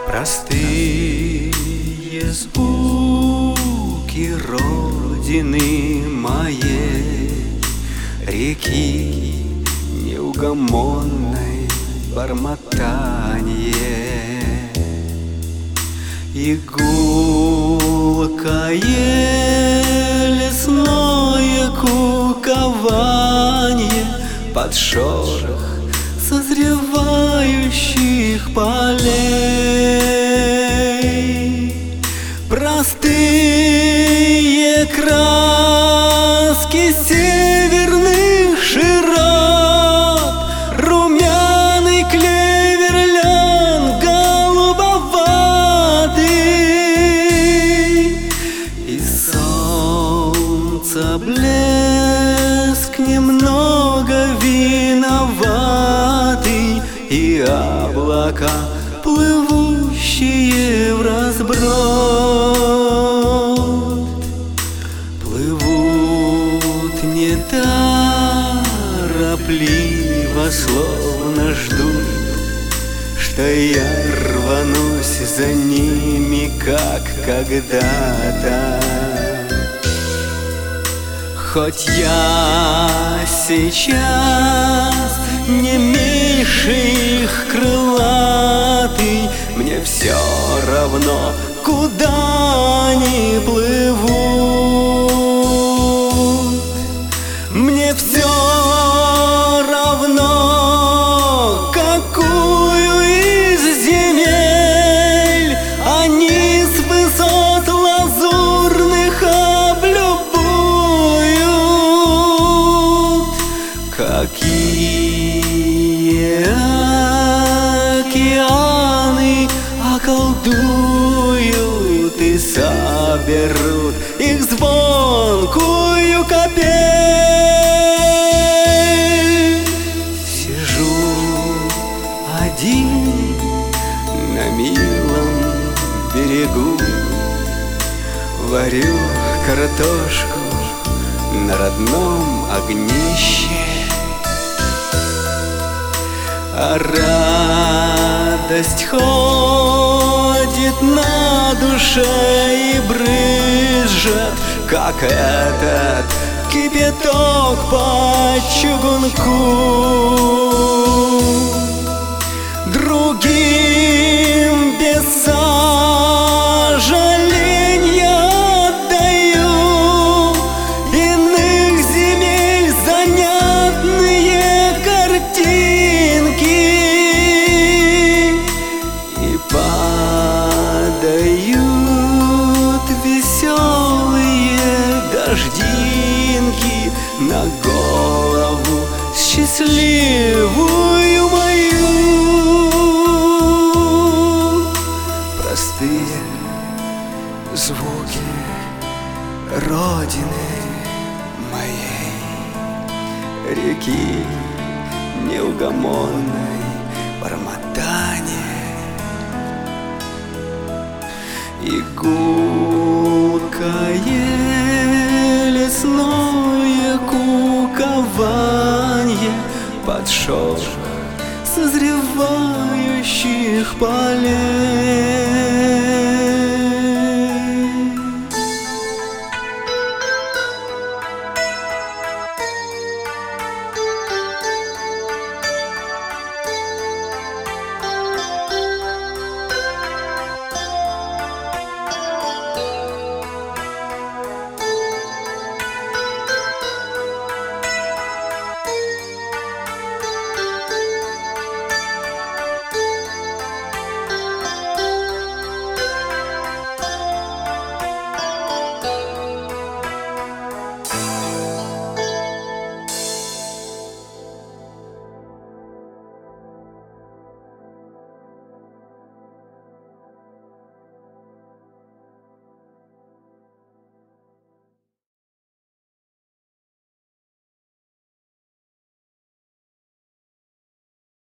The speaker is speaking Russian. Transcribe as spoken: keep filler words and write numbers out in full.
Простые звуки родины моей, реки неугомонной бормотанье, и гулкое лесное кукованье под шорох созревающих полей. Простые краски северных широт, румяный клеверлянд голубоватый, и солнца блеск немного виноватый, и облака, плывущие в разброд, плывут неторопливо, словно ждут, что я рванусь за ними, как когда-то. Хоть я сейчас не меньше их крылатый, мне все равно, куда они плывут. Мне все равно, какую из земель они с высот лазурных облюбуют. Какие океаны околдуют и соберут их звонкую капель. Сижу один на милом берегу, варю картошку на родном огнище, а радость ходит на душе и брызжет, как этот кипяток по чугунку. Другим без сожаления отдаю иных земель занятные картинки, и падают веселые дождинки на голову счастливую мою. Простые звуки родины моей, реки неугомонной бормотанье, и гулкое лесное кукованье под шорох созревающих полей.